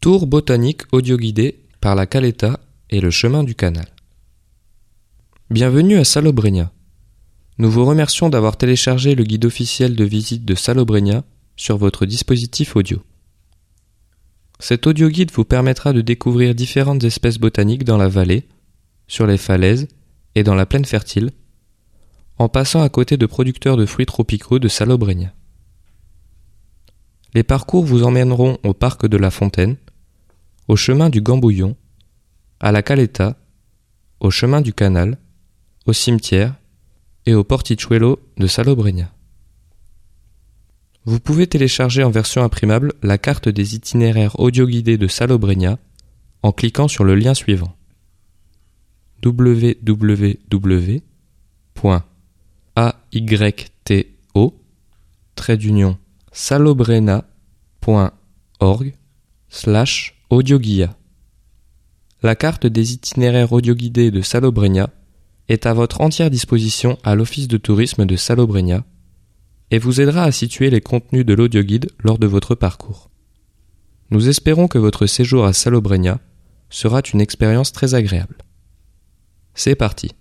Tour botanique audio-guidé par la Caleta et le chemin du canal. Bienvenue à Salobreña. Nous vous remercions d'avoir téléchargé le guide officiel de visite de Salobreña sur votre dispositif audio. Cet audio-guide vous permettra de découvrir différentes espèces botaniques dans la vallée, sur les falaises et dans la plaine fertile, en passant à côté de producteurs de fruits tropicaux de Salobreña. Les parcours vous emmèneront au parc de la Fontaine, au chemin du Gambouillon, à la Caleta, au chemin du canal, au cimetière et au portichuelo de Salobreña. Vous pouvez télécharger en version imprimable la carte des itinéraires audio-guidés de Salobreña en cliquant sur le lien suivant: ayto-salobreña.org/audioguia. La carte des itinéraires audio-guidés de Salobreña est à votre entière disposition à l'Office de tourisme de Salobreña et vous aidera à situer les contenus de l'audioguide lors de votre parcours. Nous espérons que votre séjour à Salobreña sera une expérience très agréable. C'est parti!